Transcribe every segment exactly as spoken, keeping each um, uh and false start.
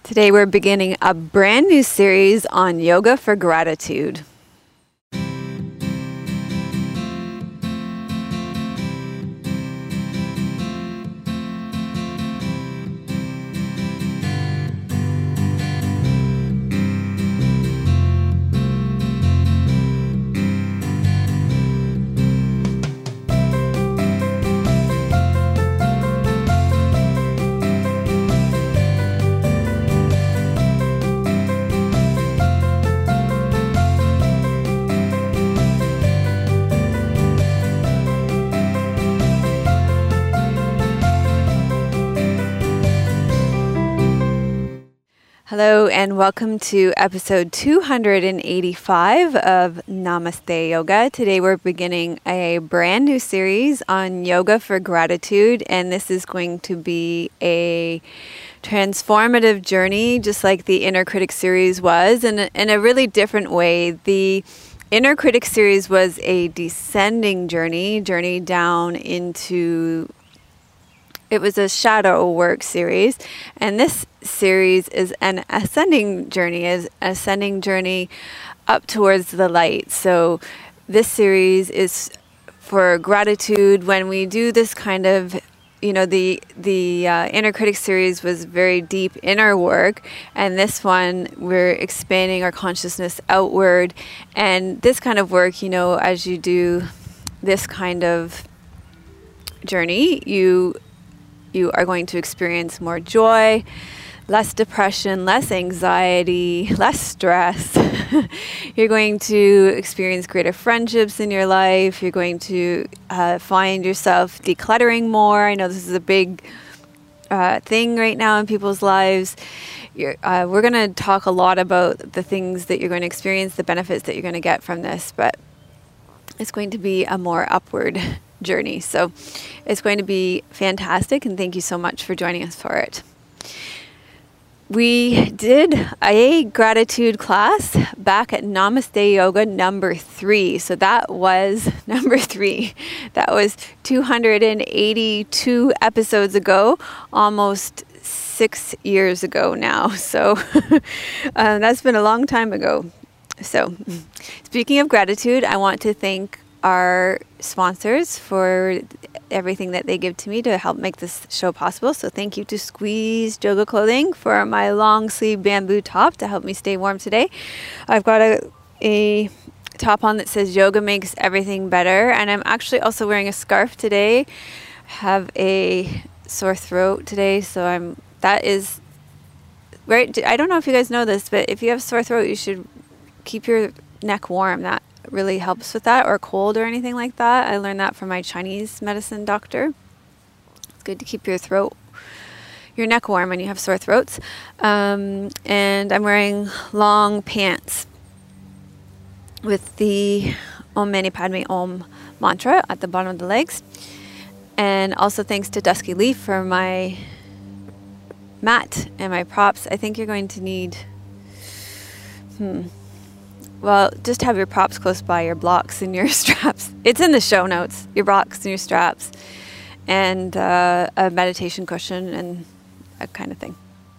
Today we're beginning a brand new series on yoga for gratitude. Hello and welcome to episode two hundred eighty-five of Namaste Yoga. Today we're beginning a brand new series on yoga for gratitude, and this is going to be a transformative journey, just like the Inner Critic series was, in a, in a really different way. The Inner Critic series was a descending journey, journey down into It was a shadow work series, and this series is an ascending journey, is ascending journey up towards the light. So this series is for gratitude. When we do this kind of, you know, the the uh, Inner Critic series was very deep inner work, and this one we're expanding our consciousness outward. And this kind of work, you know, as you do this kind of journey, you You are going to experience more joy, less depression, less anxiety, less stress. You're going to experience greater friendships in your life. You're going to uh, find yourself decluttering more. I know this is a big uh, thing right now in people's lives. You're, uh, we're going to talk a lot about the things that you're going to experience, the benefits that you're going to get from this, but it's going to be a more upward journey. So it's going to be fantastic, and thank you so much for joining us for it. We did a gratitude class back at Namaste Yoga number three. So that was number three. That was two hundred eighty-two episodes ago, almost six years ago now. So uh, that's been a long time ago. So speaking of gratitude, I want to thank our sponsors for everything that they give to me to help make this show possible. So thank you to Squeeze Yoga Clothing for my long sleeve bamboo top to help me stay warm today. I've got a, a top on that says yoga makes everything better, and I'm actually also wearing a scarf today. I have a sore throat today, so I'm that is right. I don't know if you guys know this, but if you have sore throat, you should keep your neck warm. That really helps with that, or cold or anything like that. I learned that from my Chinese medicine doctor. It's good to keep your throat, your neck warm when you have sore throats. Um, and I'm wearing long pants with the Om Mani Padme Om mantra at the bottom of the legs. And also thanks to Dusky Leaf for my mat and my props. I think you're going to need hmm Well, just have your props close by, your blocks and your straps. It's in the show notes, your blocks and your straps, and uh, a meditation cushion and that kind of thing.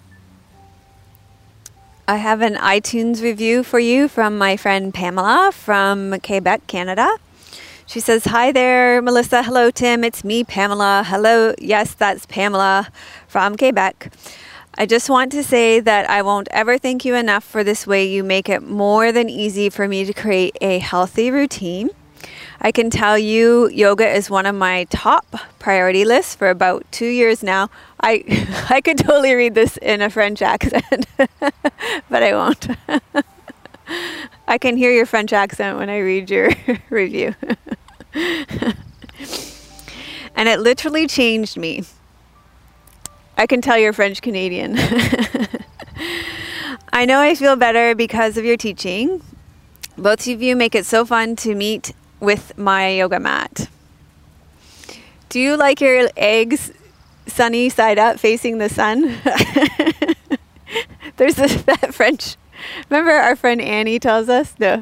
I have an iTunes review for you from my friend Pamela from Quebec, Canada. She says, "Hi there, Melissa. Hello, Tim. It's me, Pamela. Hello. Yes, that's Pamela from Quebec. I just want to say that I won't ever thank you enough for this way you make it more than easy for me to create a healthy routine. I can tell you yoga is one of my top priority lists for about two years now." I I could totally read this in a French accent, but I won't. I can hear your French accent when I read your review. "And it literally changed me. I can tell you're French Canadian. I know I feel better because of your teaching. Both of you make it so fun to meet with my yoga mat. Do you like your eggs sunny side up facing the sun?" There's this, that French. Remember our friend Annie tells us? No.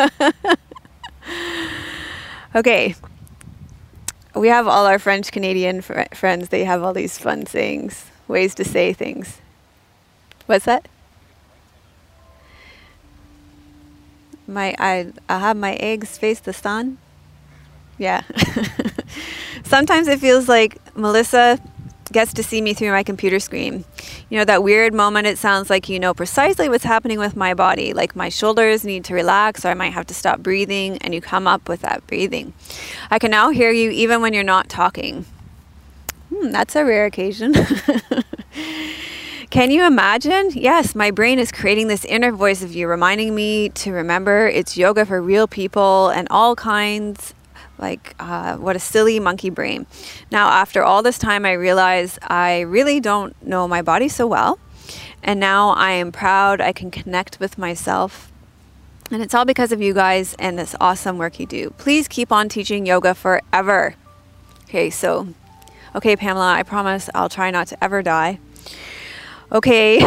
Okay. We have all our French Canadian fr- friends. They have all these fun sayings, ways to say things. What's that? My I I have my eggs face the sun. Yeah. Sometimes it feels like Melissa gets to see me through my computer screen. You know, that weird moment, it sounds like you know precisely what's happening with my body, like my shoulders need to relax or I might have to stop breathing, and you come up with that breathing. I can now hear you even when you're not talking. Hmm, that's a rare occasion. Can you imagine? Yes, my brain is creating this inner voice of you, reminding me to remember it's yoga for real people and all kinds. Like, uh, what a silly monkey brain. Now, after all this time, I realize I really don't know my body so well. And now I am proud I can connect with myself. And it's all because of you guys and this awesome work you do. Please keep on teaching yoga forever. Okay, so, okay, Pamela, I promise I'll try not to ever die. Okay.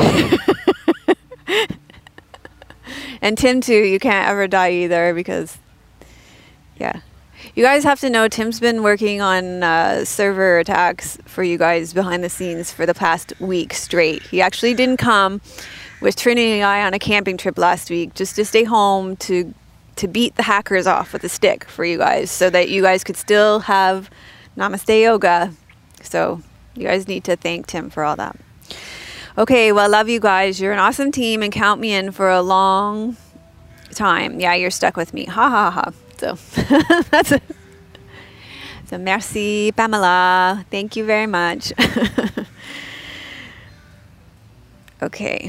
And Tim too, you can't ever die either because, yeah. You guys have to know Tim's been working on uh, server attacks for you guys behind the scenes for the past week straight. He actually didn't come with Trinity and I on a camping trip last week just to stay home to to beat the hackers off with a stick for you guys so that you guys could still have Namaste Yoga. So you guys need to thank Tim for all that. Okay, well, love you guys. You're an awesome team and count me in for a long time. Yeah, you're stuck with me. Ha ha ha. So that's it. So merci, Pamela. Thank you very much. Okay.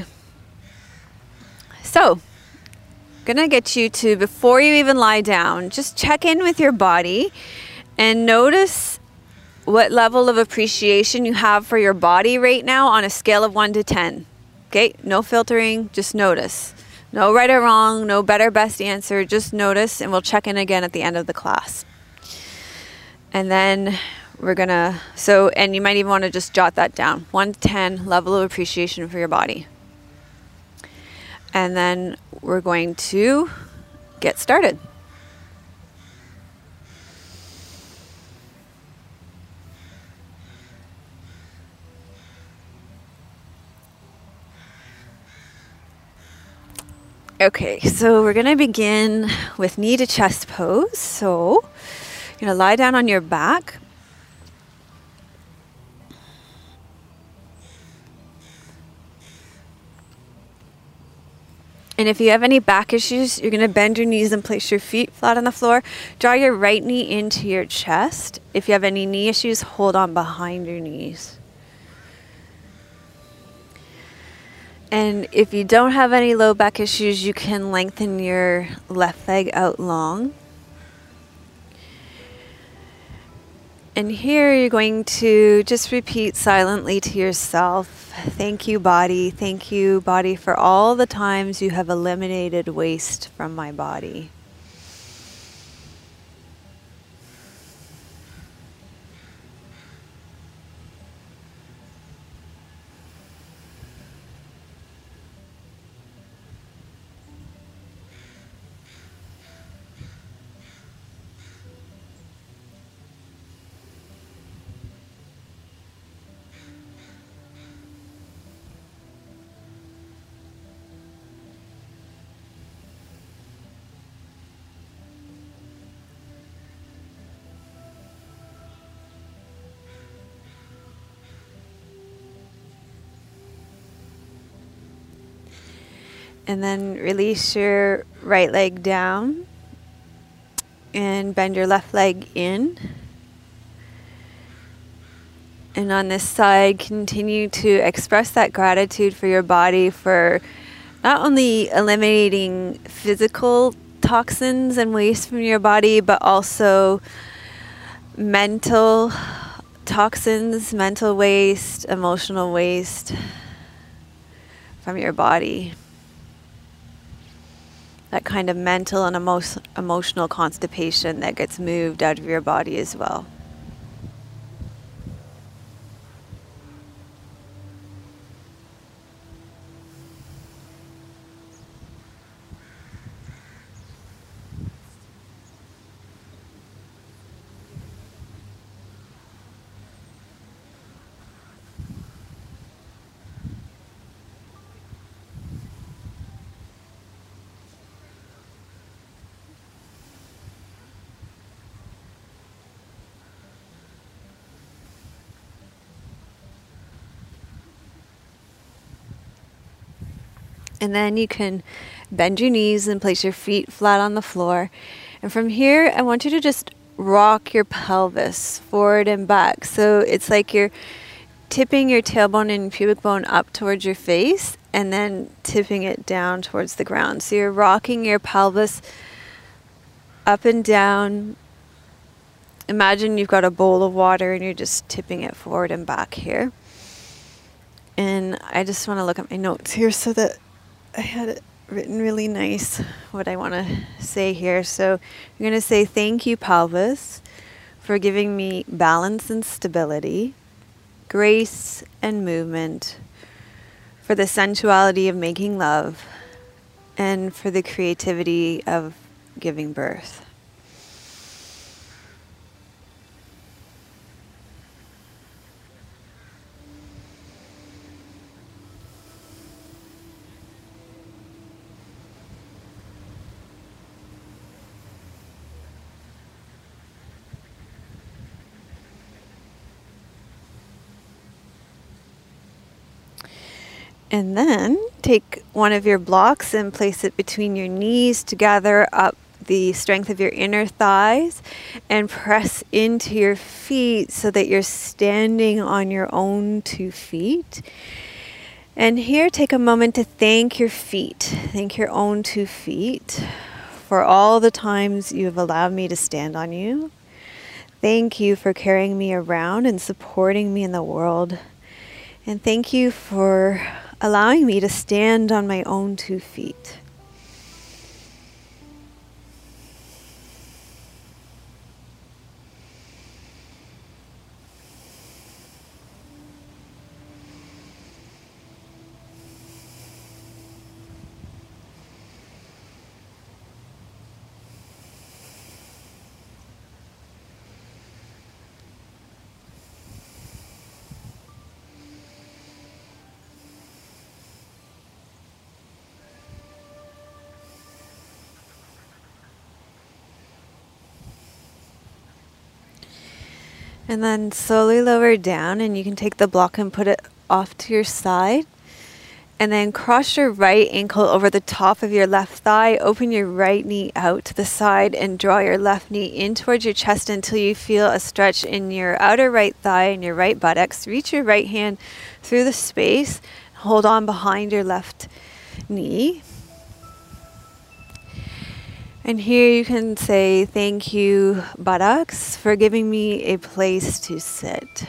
So, gonna get you to, before you even lie down, just check in with your body and notice what level of appreciation you have for your body right now on a scale of one to ten. Okay, no filtering, just notice. No right or wrong, no better best answer, just notice, and we'll check in again at the end of the class. And then we're gonna, so, and you might even want to just jot that down. one to ten, level of appreciation for your body. And then we're going to get started. Okay, so we're going to begin with knee to chest pose. So you're going to lie down on your back. And if you have any back issues, you're going to bend your knees and place your feet flat on the floor. Draw your right knee into your chest. If you have any knee issues, hold on behind your knees. And if you don't have any low back issues, you can lengthen your left leg out long. And here you're going to just repeat silently to yourself, thank you, body. Thank you, body, for all the times you have eliminated waste from my body. And then release your right leg down and bend your left leg in. And on this side, continue to express that gratitude for your body for not only eliminating physical toxins and waste from your body, but also mental toxins, mental waste, emotional waste from your body. That kind of mental and emo- emotional constipation that gets moved out of your body as well. And then you can bend your knees and place your feet flat on the floor. And from here, I want you to just rock your pelvis forward and back. So it's like you're tipping your tailbone and pubic bone up towards your face and then tipping it down towards the ground. So you're rocking your pelvis up and down. Imagine you've got a bowl of water and you're just tipping it forward and back here. And I just want to look at my notes here so that I had it written really nice, what I want to say here. So you're going to say, thank you, pelvis, for giving me balance and stability, grace and movement, for the sensuality of making love, and for the creativity of giving birth. And then take one of your blocks and place it between your knees to gather up the strength of your inner thighs and press into your feet so that you're standing on your own two feet. And here, take a moment to thank your feet, thank your own two feet for all the times you have allowed me to stand on you. Thank you for carrying me around and supporting me in the world. And thank you for allowing me to stand on my own two feet. And then slowly lower down, and you can take the block and put it off to your side. And then cross your right ankle over the top of your left thigh. Open your right knee out to the side and draw your left knee in towards your chest until you feel a stretch in your outer right thigh and your right buttocks. Reach your right hand through the space. Hold on behind your left knee. And here you can say, thank you, buttocks, for giving me a place to sit.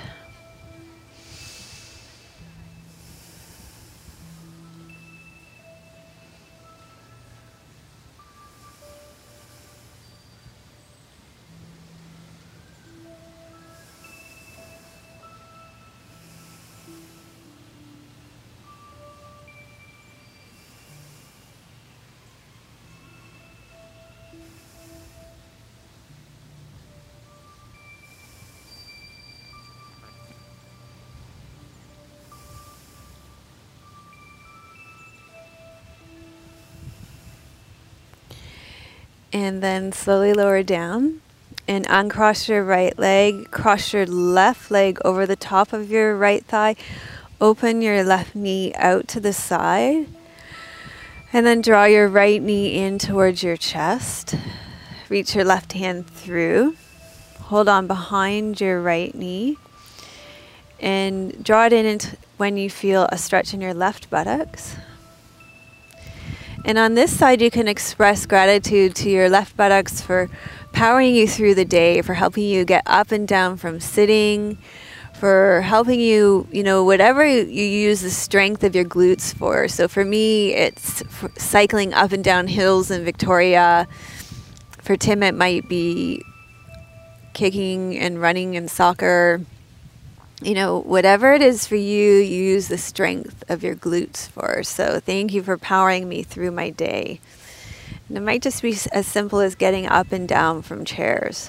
And then slowly lower down and uncross your right leg. Cross your left leg over the top of your right thigh. Open your left knee out to the side. And then draw your right knee in towards your chest. Reach your left hand through. Hold on behind your right knee. And draw it in into when you feel a stretch in your left buttocks. And on this side, you can express gratitude to your left buttocks for powering you through the day, for helping you get up and down from sitting, for helping you, you know, whatever you use the strength of your glutes for. So for me, it's cycling up and down hills in Victoria. For Tim, it might be kicking and running in soccer. You know, whatever it is for you, you use the strength of your glutes for. So thank you for powering me through my day. And it might just be as simple as getting up and down from chairs.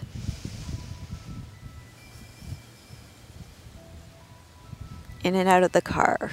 In and out of the car.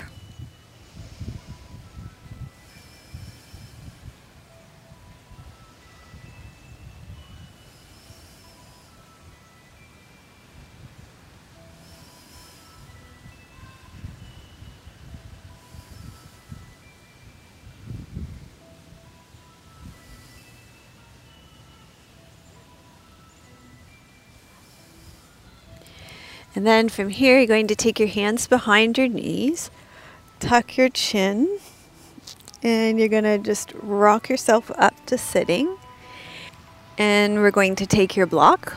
And then from here, you're going to take your hands behind your knees, tuck your chin, and you're going to just rock yourself up to sitting. And we're going to take your block,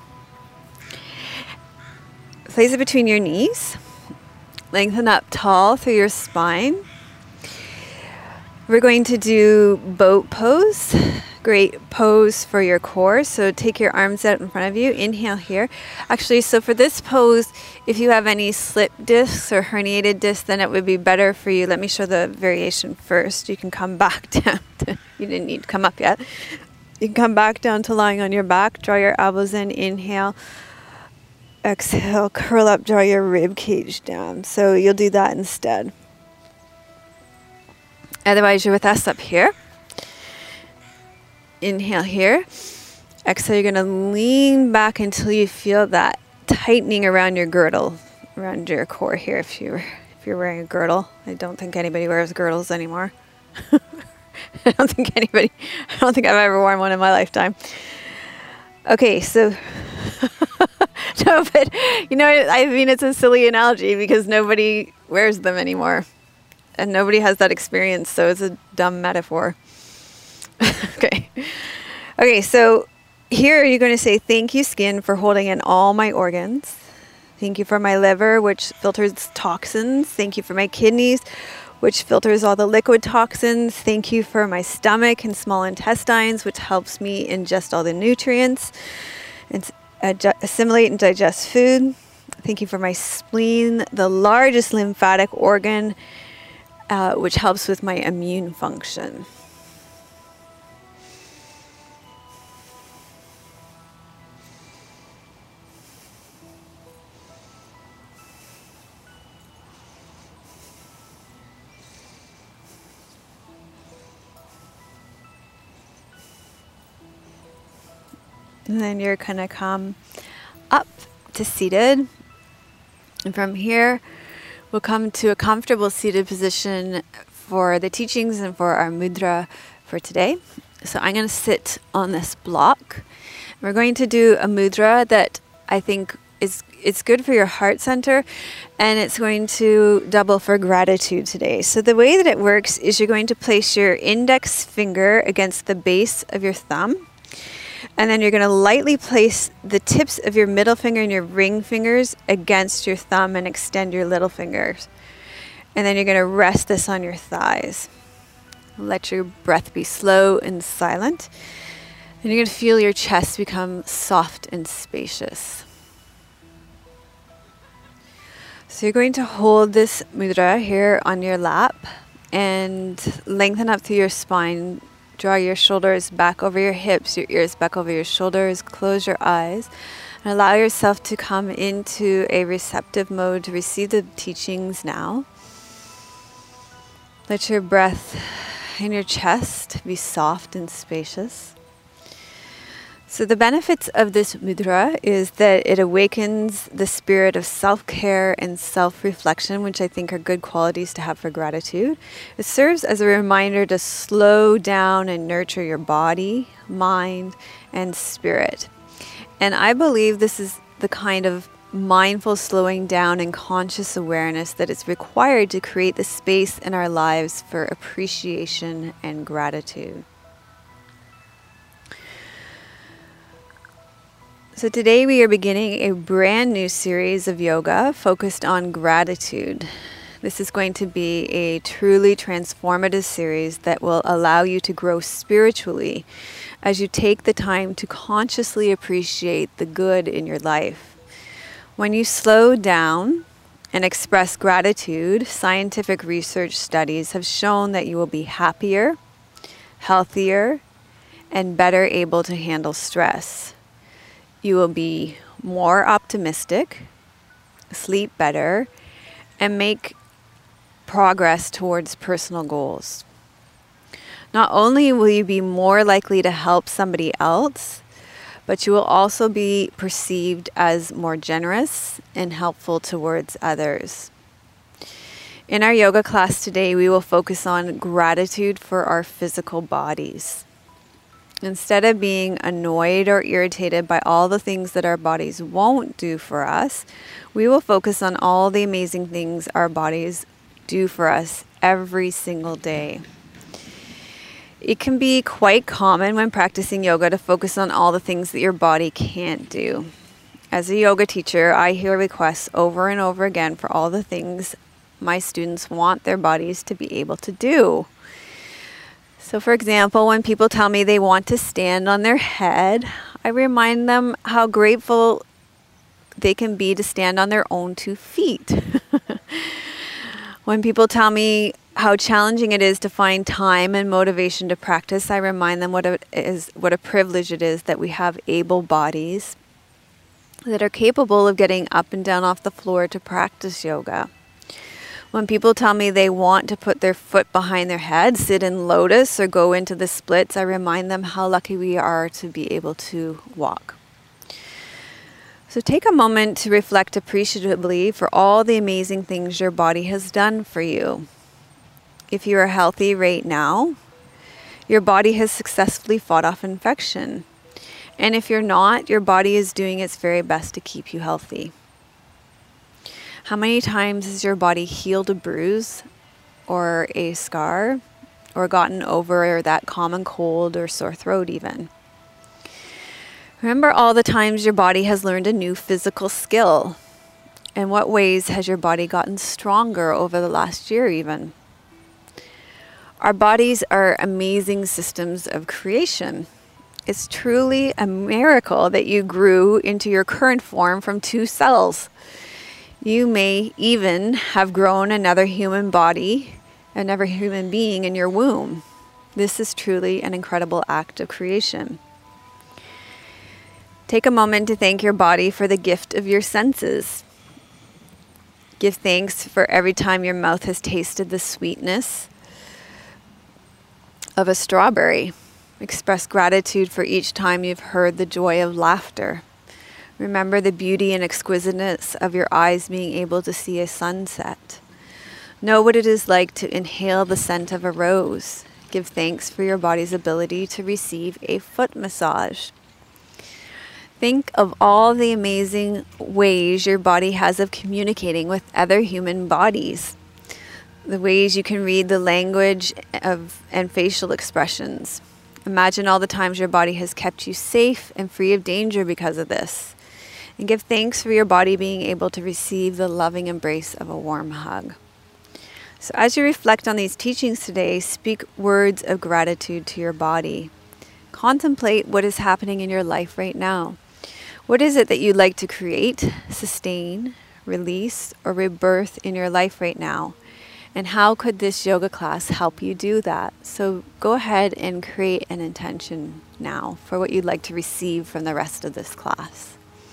place it between your knees, lengthen up tall through your spine. We're going to do boat pose, great pose for your core. So take your arms out in front of you, inhale here. Actually, so for this pose, if you have any slip discs or herniated discs, then it would be better for you. Let me show the variation first. You can come back down. To, you didn't need to come up yet. You can come back down to lying on your back, draw your elbows in, inhale. Exhale, curl up, draw your rib cage down. So you'll do that instead. Otherwise, you're with us up here. Inhale here. Exhale, you're going to lean back until you feel that tightening around your girdle, around your core here. If you're if you're wearing a girdle, I don't think anybody wears girdles anymore. I don't think anybody. I don't think I've ever worn one in my lifetime. Okay, so no, but you know, I mean, it's a silly analogy because nobody wears them anymore. And nobody has that experience, so it's a dumb metaphor. Okay. Okay, so here you're going to say, thank you, skin, for holding in all my organs. Thank you for my liver, which filters toxins. Thank you for my kidneys, which filters all the liquid toxins. Thank you for my stomach and small intestines, which helps me ingest all the nutrients and adju- assimilate and digest food. Thank you for my spleen, the largest lymphatic organ, Uh, which helps with my immune function. And then you're going to come up to seated. And from here, we'll come to a comfortable seated position for the teachings and for our mudra for today. So I'm going to sit on this block. We're going to do a mudra that I think is it's good for your heart center, and it's going to double for gratitude today. So the way that it works is you're going to place your index finger against the base of your thumb. And then you're going to lightly place the tips of your middle finger and your ring fingers against your thumb and extend your little fingers. And then you're going to rest this on your thighs. Let your breath be slow and silent. And you're going to feel your chest become soft and spacious. So you're going to hold this mudra here on your lap and lengthen up through your spine. Draw your shoulders back over your hips, your ears back over your shoulders. Close your eyes and allow yourself to come into a receptive mode to receive the teachings now. Let your breath in your chest be soft and spacious. So the benefits of this mudra is that it awakens the spirit of self-care and self-reflection, which I think are good qualities to have for gratitude. It serves as a reminder to slow down and nurture your body, mind, and spirit. And I believe this is the kind of mindful slowing down and conscious awareness that is required to create the space in our lives for appreciation and gratitude. So today we are beginning a brand new series of yoga focused on gratitude. This is going to be a truly transformative series that will allow you to grow spiritually as you take the time to consciously appreciate the good in your life. When you slow down and express gratitude, scientific research studies have shown that you will be happier, healthier, and better able to handle stress. You will be more optimistic, sleep better, and make progress towards personal goals. Not only will you be more likely to help somebody else, but you will also be perceived as more generous and helpful towards others. In our yoga class today, we will focus on gratitude for our physical bodies. Instead of being annoyed or irritated by all the things that our bodies won't do for us, we will focus on all the amazing things our bodies do for us every single day. It can be quite common when practicing yoga to focus on all the things that your body can't do. As a yoga teacher, I hear requests over and over again for all the things my students want their bodies to be able to do. So for example, when people tell me they want to stand on their head, I remind them how grateful they can be to stand on their own two feet. When people tell me how challenging it is to find time and motivation to practice, I remind them what it is, what a privilege it is that we have able bodies that are capable of getting up and down off the floor to practice yoga. When people tell me they want to put their foot behind their head, sit in lotus, or go into the splits, I remind them how lucky we are to be able to walk. So take a moment to reflect appreciatively for all the amazing things your body has done for you. If you are healthy right now, your body has successfully fought off infection. And if you're not, your body is doing its very best to keep you healthy. How many times has your body healed a bruise or a scar or gotten over that common cold or sore throat even? Remember all the times your body has learned a new physical skill. In what ways has your body gotten stronger over the last year even? Our bodies are amazing systems of creation. It's truly a miracle that you grew into your current form from two cells. You may even have grown another human body, another human being in your womb. This is truly an incredible act of creation. Take a moment to thank your body for the gift of your senses. Give thanks for every time your mouth has tasted the sweetness of a strawberry. Express gratitude for each time you've heard the joy of laughter. Remember the beauty and exquisiteness of your eyes being able to see a sunset. Know what it is like to inhale the scent of a rose. Give thanks for your body's ability to receive a foot massage. Think of all the amazing ways your body has of communicating with other human bodies. The ways you can read the language of and facial expressions. Imagine all the times your body has kept you safe and free of danger because of this. And give thanks for your body being able to receive the loving embrace of a warm hug. So as you reflect on these teachings today, speak words of gratitude to your body. Contemplate what is happening in your life right now. What is it that you'd like to create, sustain, release, or rebirth in your life right now? And how could this yoga class help you do that? So go ahead and create an intention now for what you'd like to receive from the rest of this class.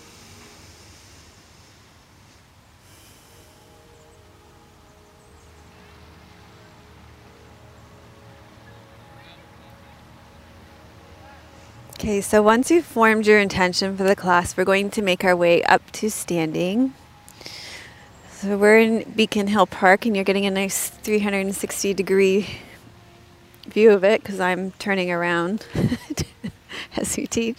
Okay, so once you've formed your intention for the class, we're going to make our way up to standing. So we're in Beacon Hill Park, and you're getting a nice three hundred sixty degree view of it because I'm turning around as we teach.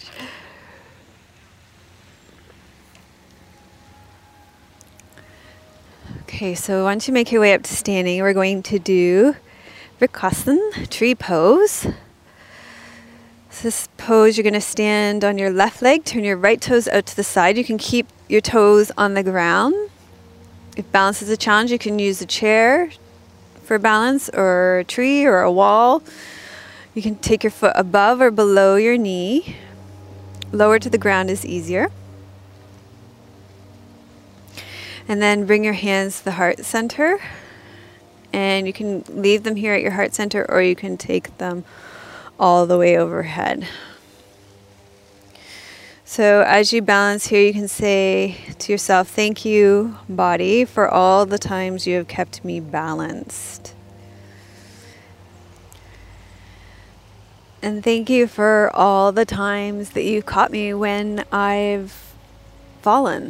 Okay, so once you make your way up to standing, we're going to do Vrikasana, tree pose. This pose, you're going to stand on your left leg, turn your right toes out to the side. You can keep your toes on the ground. If balance is a challenge, you can use a chair for balance, or a tree, or a wall. You can take your foot above or below your knee. Lower to the ground is easier. And then bring your hands to the heart center. And you can leave them here at your heart center, or you can take them all the way overhead. So as you balance here, you can say to yourself, thank you, body, for all the times you have kept me balanced. And thank you for all the times that you've caught me when I've fallen.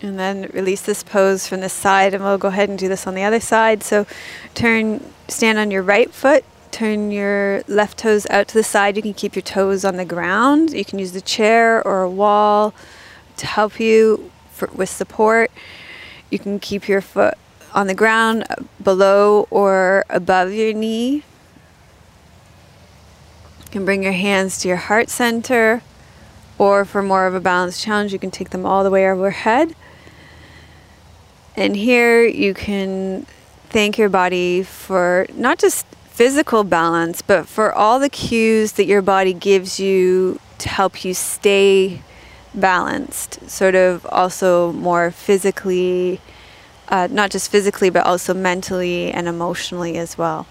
And then release this pose from this side, and we'll go ahead and do this on the other side. So turn, stand on your right foot, turn your left toes out to the side. You can keep your toes on the ground. You can use the chair or a wall to help you for, with support. You can keep your foot on the ground below or above your knee. You can bring your hands to your heart center, or for more of a balanced challenge, you can take them all the way overhead. And here you can thank your body for not just physical balance, but for all the cues that your body gives you to help you stay balanced, sort of also more physically, uh, not just physically, but also mentally and emotionally as well.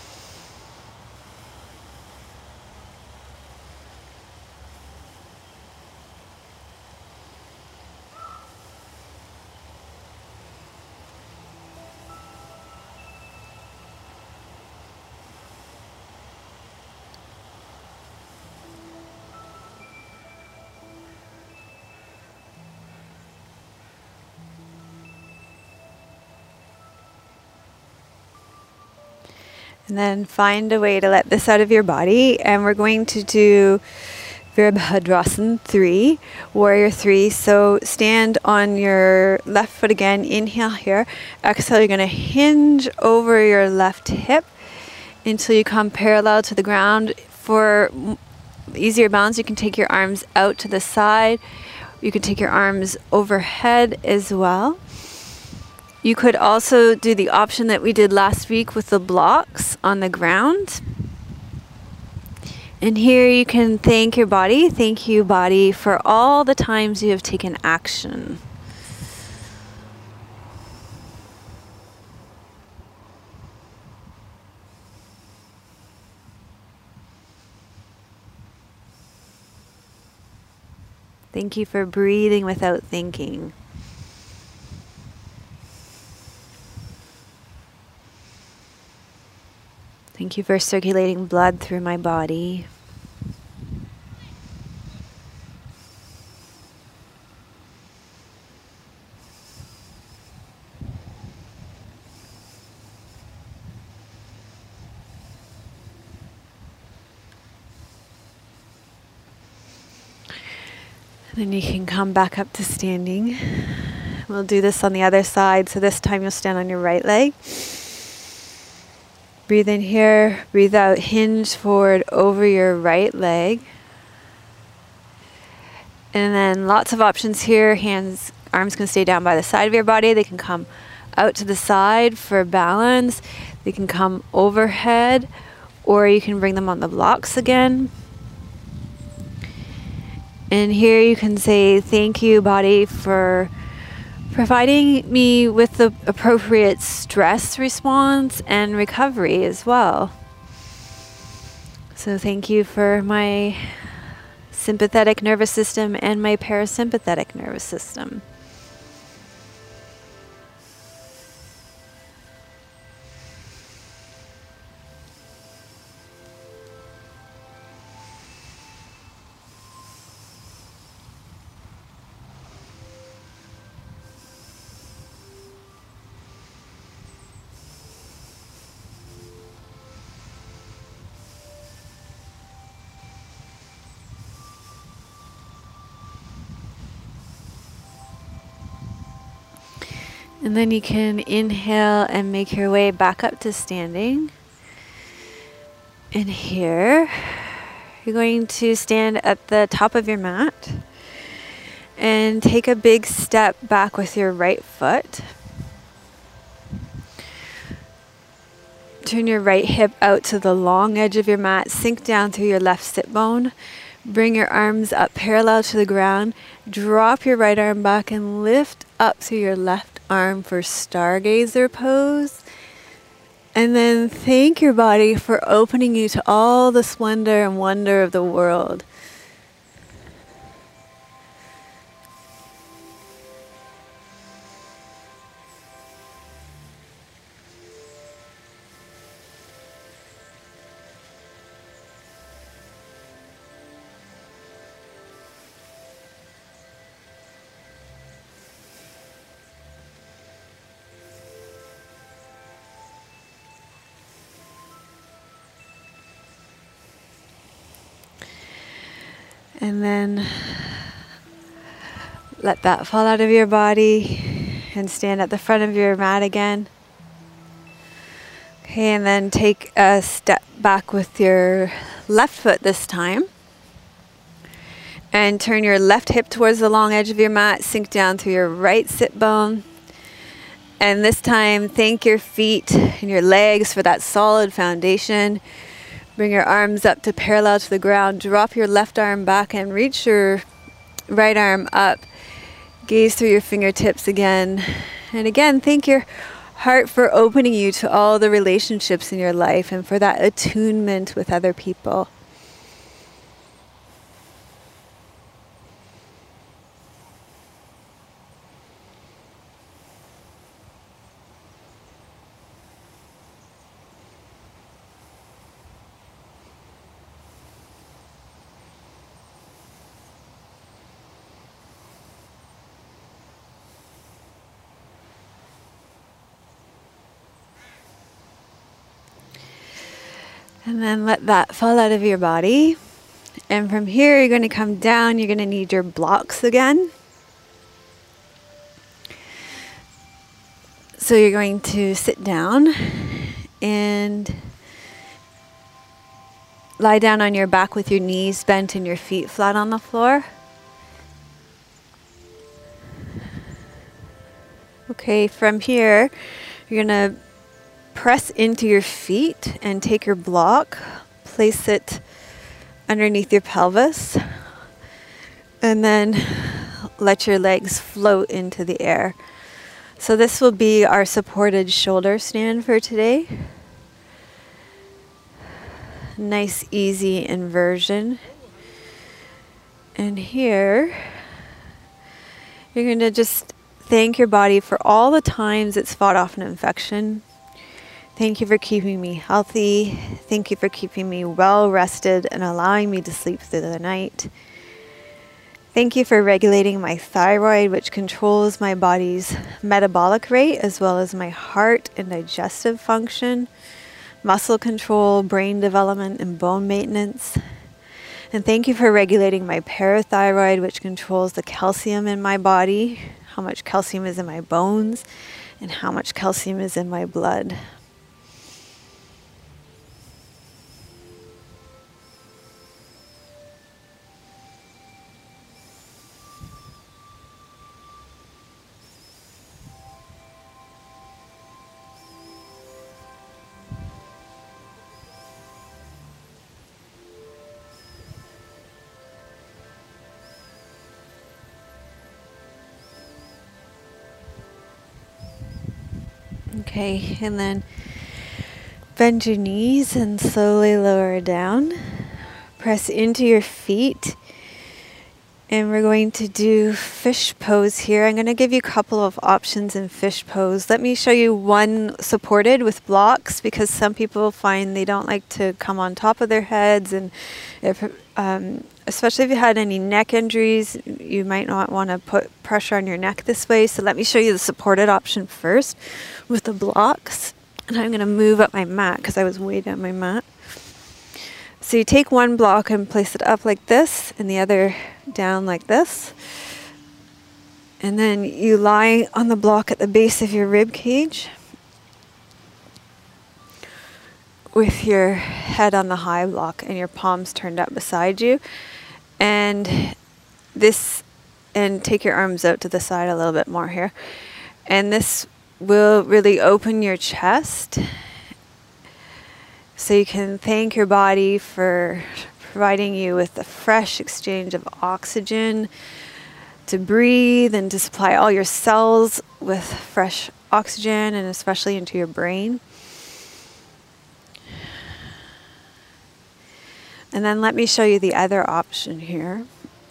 And then find a way to let this out of your body. And we're going to do Virabhadrasana three, Warrior three. So stand on your left foot again. Inhale here. Exhale, you're going to hinge over your left hip until you come parallel to the ground. For easier balance, you can take your arms out to the side. You can take your arms overhead as well. You could also do the option that we did last week with the blocks on the ground. And here you can thank your body. Thank you, body, for all the times you have taken action. Thank you for breathing without thinking. Thank you for circulating blood through my body. And then you can come back up to standing. We'll do this on the other side. So this time you'll stand on your right leg. Breathe in here, breathe out, hinge forward over your right leg. And then lots of options here. Hands, arms can stay down by the side of your body. They can come out to the side for balance. They can come overhead, or you can bring them on the blocks again. And here you can say, thank you, body, for providing me with the appropriate stress response and recovery as well. So thank you for my sympathetic nervous system and my parasympathetic nervous system. And then you can inhale and make your way back up to standing. And here, you're going to stand at the top of your mat and take a big step back with your right foot. Turn your right hip out to the long edge of your mat. Sink down through your left sit bone. Bring your arms up parallel to the ground. Drop your right arm back and lift up through your left arm for stargazer pose. And then thank your body for opening you to all the splendor and wonder of the world. And then let that fall out of your body and stand at the front of your mat again. Okay, and then take a step back with your left foot this time. And turn your left hip towards the long edge of your mat, sink down through your right sit bone. And this time, thank your feet and your legs for that solid foundation. Bring your arms up to parallel to the ground. Drop your left arm back and reach your right arm up. Gaze through your fingertips again. And again, thank your heart for opening you to all the relationships in your life and for that attunement with other people. And then let that fall out of your body. And from here, you're going to come down. You're going to need your blocks again. So you're going to sit down and lie down on your back with your knees bent and your feet flat on the floor. Okay, from here, you're going to press into your feet and take your block, place it underneath your pelvis, and then let your legs float into the air. So this will be our supported shoulder stand for today. Nice, easy inversion. And here, you're going to just thank your body for all the times it's fought off an infection. Thank you for keeping me healthy. Thank you for keeping me well rested and allowing me to sleep through the night. Thank you for regulating my thyroid, which controls my body's metabolic rate as well as my heart and digestive function, muscle control, brain development, and bone maintenance. And thank you for regulating my parathyroid, which controls the calcium in my body, how much calcium is in my bones, and how much calcium is in my blood. Okay, and then bend your knees and slowly lower down. Press into your feet. And we're going to do fish pose here. I'm going to give you a couple of options in fish pose. Let me show you one supported with blocks because some people find they don't like to come on top of their heads. And if, um, especially if you had any neck injuries, you might not want to put pressure on your neck this way. So let me show you the supported option first with the blocks. And I'm going to move up my mat because I was way down my mat. So you take one block and place it up like this and the other down like this. And then you lie on the block at the base of your rib cage with your head on the high block and your palms turned up beside you. And this, and take your arms out to the side a little bit more here. And this will really open your chest. So you can thank your body for providing you with a fresh exchange of oxygen to breathe and to supply all your cells with fresh oxygen and especially into your brain. And then let me show you the other option here.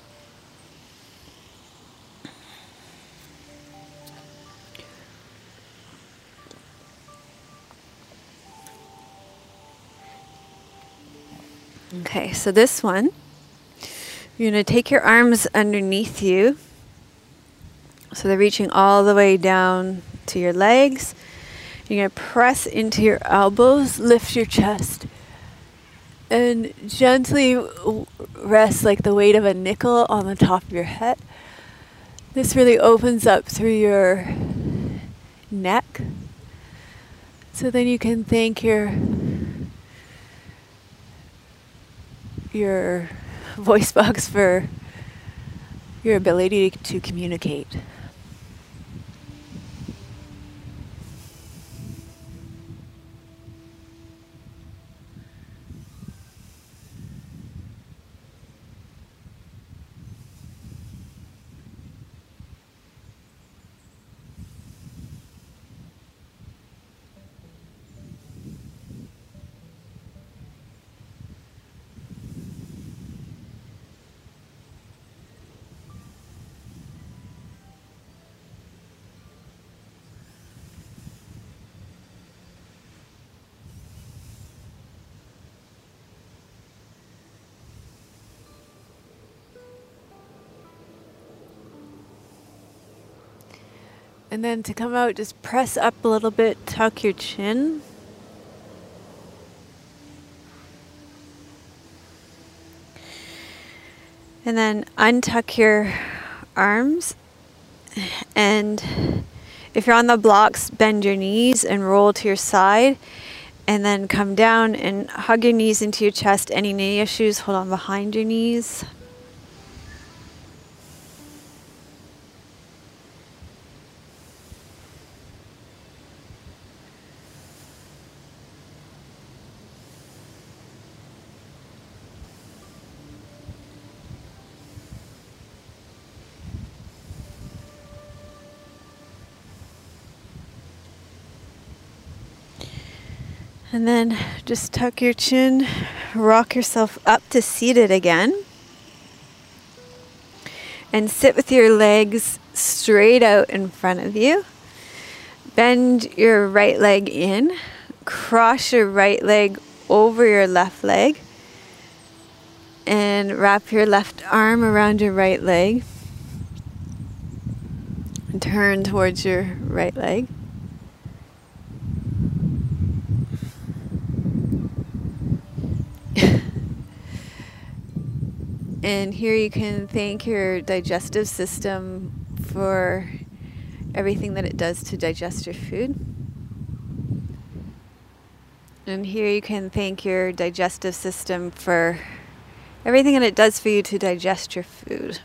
Okay, so this one, you're going to take your arms underneath you. So they're reaching all the way down to your legs. You're going to press into your elbows, lift your chest. And gently rest like the weight of a nickel on the top of your head. This really opens up through your neck. So then you can thank your your voice box for your ability to communicate. And then to come out, just press up a little bit, tuck your chin. And then untuck your arms. And if you're on the blocks, bend your knees and roll to your side. And then come down and hug your knees into your chest. Any knee issues, hold on behind your knees. And then just tuck your chin, rock yourself up to seated again. And sit with your legs straight out in front of you. Bend your right leg in. Cross your right leg over your left leg. And wrap your left arm around your right leg. And turn towards your right leg. And here you can thank your digestive system for everything that it does to digest your food. And here you can thank your digestive system for everything that it does for you to digest your food.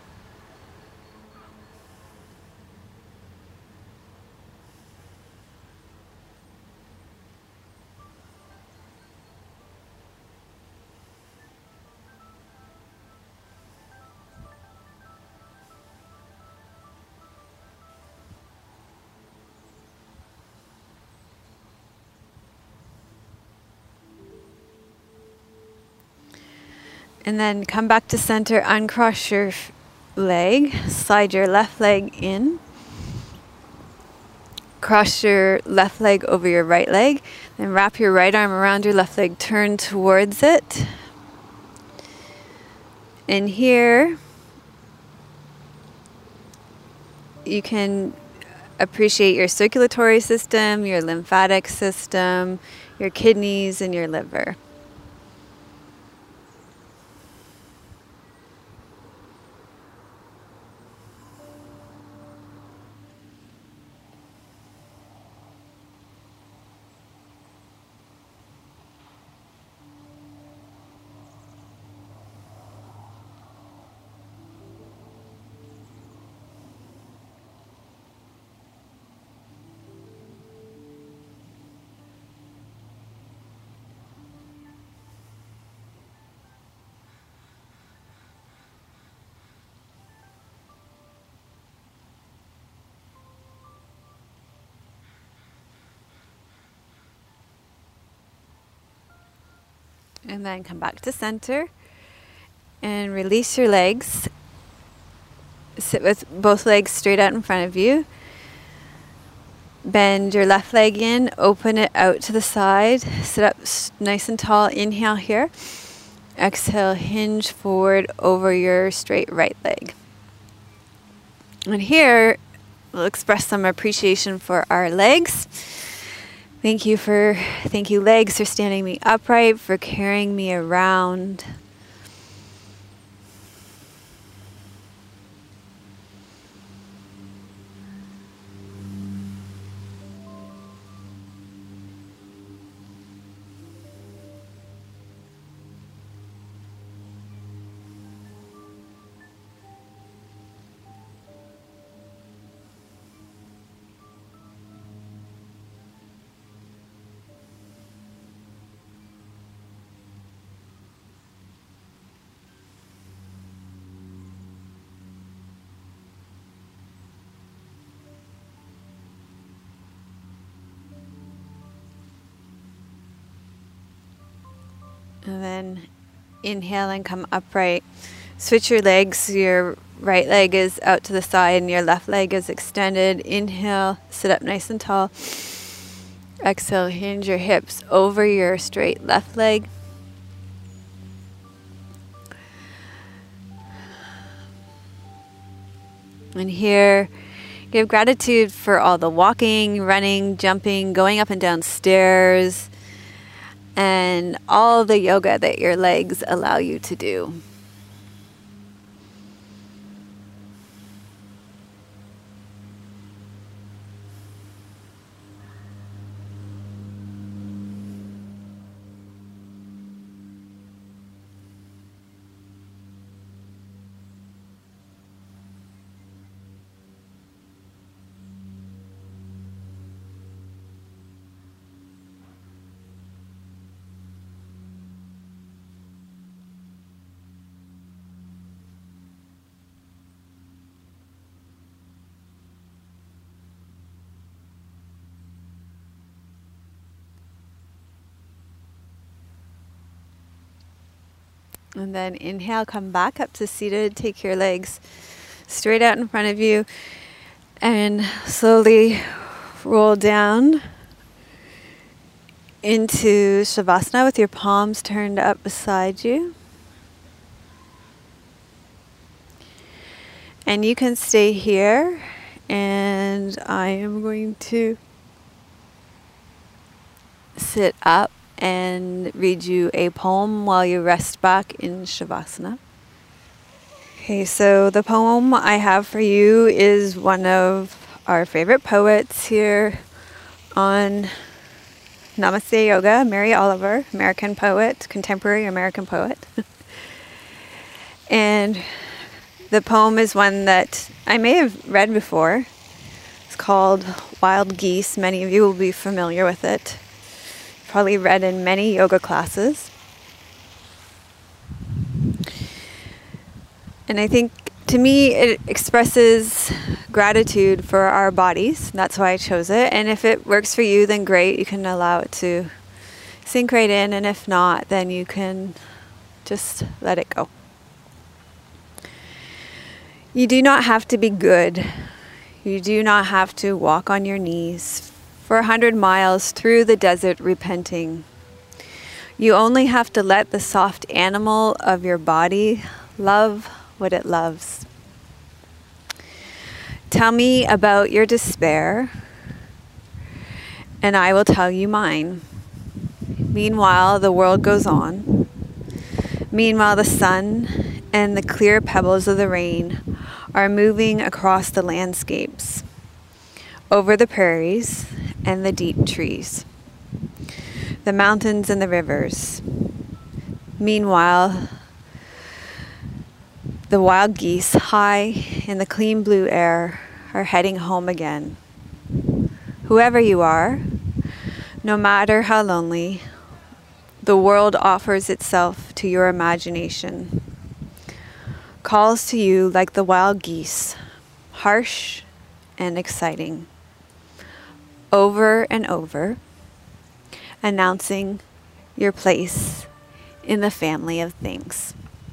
And then come back to center, uncross your leg, slide your left leg in, cross your left leg over your right leg, then wrap your right arm around your left leg, turn towards it. And here you can appreciate your circulatory system, your lymphatic system, your kidneys, and your liver. And then come back to center and release your legs. Sit with both legs straight out in front of you. Bend your left leg in, open it out to the side. Sit up nice and tall. Inhale here. Exhale, hinge forward over your straight right leg. And here, we'll express some appreciation for our legs. Thank you for, thank you legs for standing me upright, for carrying me around. And then inhale and come upright. Switch your legs. Your right leg is out to the side and your left leg is extended. Inhale, sit up nice and tall. Exhale, hinge your hips over your straight left leg. And here, give gratitude for all the walking, running, jumping, going up and down stairs, and all the yoga that your legs allow you to do. And then inhale, come back up to seated. Take your legs straight out in front of you and slowly roll down into Shavasana with your palms turned up beside you. And you can stay here, and I am going to sit up and read you a poem while you rest back in Shavasana. Okay, so the poem I have for you is one of our favorite poets here on Namaste Yoga, Mary Oliver, American poet, contemporary American poet. And the poem is one that I may have read before. It's called Wild Geese. Many of you will be familiar with it. Probably read in many yoga classes. And I think to me it expresses gratitude for our bodies. That's why I chose it. And if it works for you, then great. You can allow it to sink right in. And if not, then you can just let it go. You do not have to be good. You do not have to walk on your knees for a hundred miles through the desert repenting. You only have to let the soft animal of your body love what it loves. Tell me about your despair, and I will tell you mine. Meanwhile, the world goes on. Meanwhile, the sun and the clear pebbles of the rain are moving across the landscapes, over the prairies and the deep trees, the mountains and the rivers. Meanwhile, the wild geese, high in the clean blue air, are heading home again. Whoever you are, no matter how lonely, the world offers itself to your imagination, calls to you like the wild geese, harsh and exciting, over and over, announcing your place in the family of things.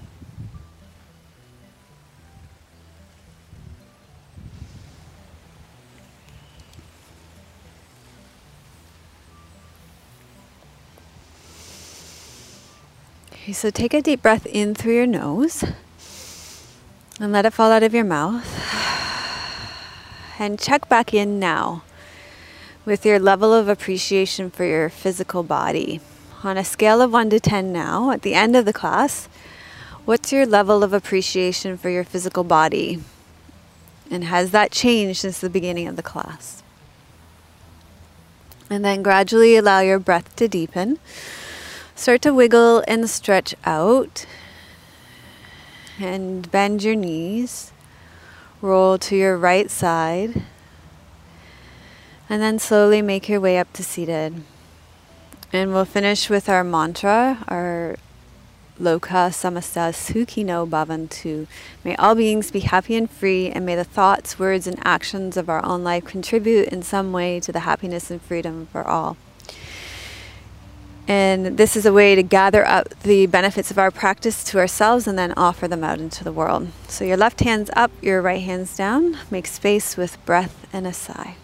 Okay, so take a deep breath in through your nose and let it fall out of your mouth. And check back in now with your level of appreciation for your physical body. On a scale of one to ten now, at the end of the class, what's your level of appreciation for your physical body? And has that changed since the beginning of the class? And then gradually allow your breath to deepen. Start to wiggle and stretch out. And bend your knees. Roll to your right side. And then slowly make your way up to seated. And we'll finish with our mantra, our Loka Samasta Sukhino Bhavantu. May all beings be happy and free, and may the thoughts, words, and actions of our own life contribute in some way to the happiness and freedom for all. And this is a way to gather up the benefits of our practice to ourselves and then offer them out into the world. So your left hand's up, your right hand's down. Make space with breath and a sigh.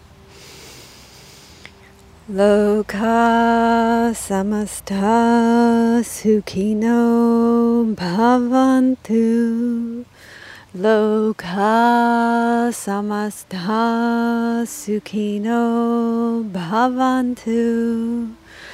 Loka samasta sukhino bhavantu. Loka samasta sukhino bhavantu.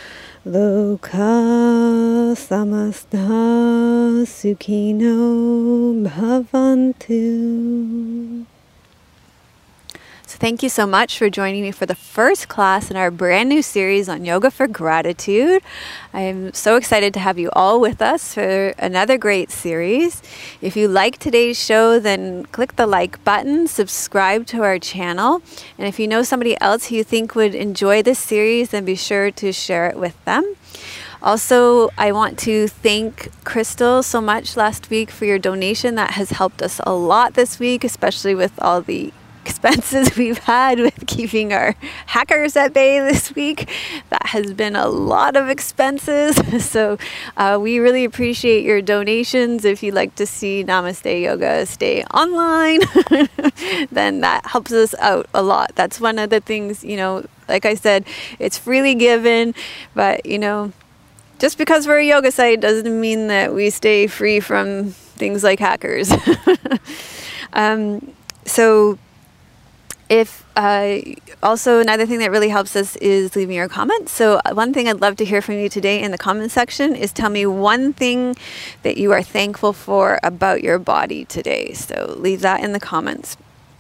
Loka samasta sukhino bhavantu. So thank you so much for joining me for the first class in our brand new series on Yoga for Gratitude. I am so excited to have you all with us for another great series. If you like today's show, then click the like button, subscribe to our channel, and if you know somebody else who you think would enjoy this series, then be sure to share it with them. Also, I want to thank Crystal so much last week for your donation. That has helped us a lot this week, especially with all the expenses we've had with keeping our hackers at bay this week. That has been a lot of expenses. So uh, we really appreciate your donations. If you'd like to see Namaste Yoga stay online, then that helps us out a lot. That's one of the things, you know, like I said, it's freely given, but, you know, just because we're a yoga site doesn't mean that we stay free from things like hackers. um, so If uh, also another thing that really helps us is leaving your comments. So one thing I'd love to hear from you today in the comment section is tell me one thing that you are thankful for about your body today. So leave that in the comments.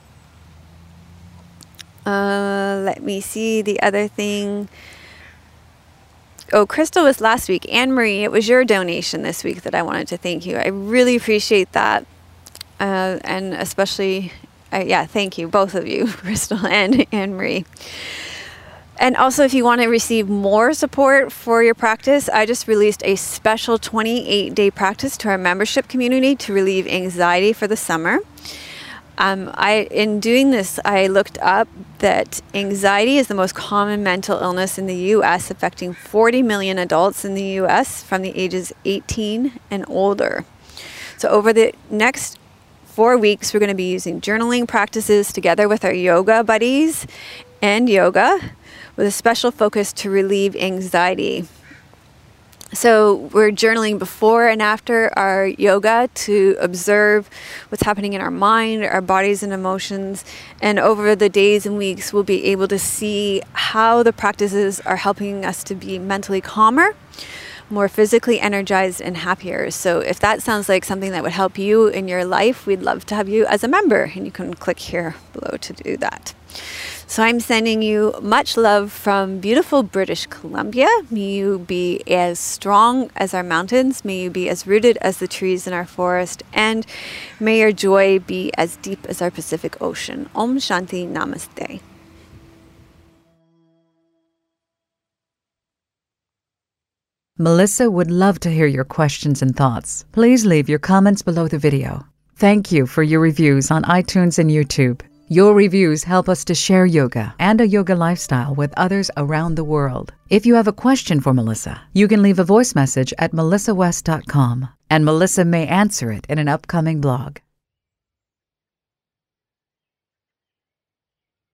Uh, let me see the other thing. Oh, Crystal was last week. Anne-Marie, it was your donation this week that I wanted to thank you. I really appreciate that. Uh, and especially... Uh, yeah, thank you, both of you, Crystal and Anne-Marie. And also, if you want to receive more support for your practice, I just released a special twenty-eight day practice to our membership community to relieve anxiety for the summer. Um, I, in doing this, I looked up that anxiety is the most common mental illness in the U S, affecting forty million adults in the U S from the ages eighteen and older. So over the next four weeks, we're going to be using journaling practices together with our yoga buddies and yoga with a special focus to relieve anxiety. So we're journaling before and after our yoga to observe what's happening in our mind, our bodies and emotions. And over the days and weeks, we'll be able to see how the practices are helping us to be mentally calmer, more physically energized, and happier. So if that sounds like something that would help you in your life, we'd love to have you as a member, and you can click here below to do that. So I'm sending you much love from beautiful British Columbia. May you be as strong as our mountains, may you be as rooted as the trees in our forest, and may your joy be as deep as our Pacific Ocean. Om Shanti Namaste. Melissa would love to hear your questions and thoughts. Please leave your comments below the video. Thank you for your reviews on iTunes and YouTube. Your reviews help us to share yoga and a yoga lifestyle with others around the world. If you have a question for Melissa, you can leave a voice message at melissa west dot com, and Melissa may answer it in an upcoming blog.